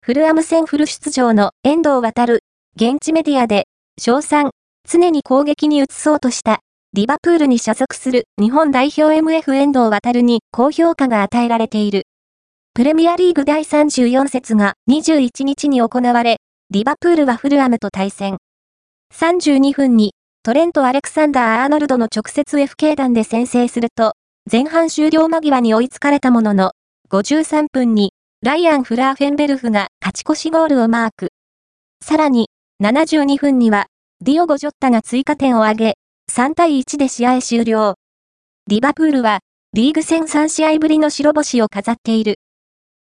フルアム戦フル出場の遠藤航、現地メディアで、称賛、常に攻撃に移そうとした、リバプールに所属する日本代表 MF 遠藤航に高評価が与えられている。プレミアリーグ第34節が21日に行われ、リバプールはフルアムと対戦。32分に、トレント・アレクサンダー・アーノルドの直接 FK 弾で先制すると、前半終了間際に追いつかれたものの、53分に、ライアン・フラーフェンベルフが勝ち越しゴールをマーク。さらに、72分には、ディオゴ・ジョッタが追加点を挙げ、3対1で試合終了。リバプールは、リーグ戦3試合ぶりの白星を飾っている。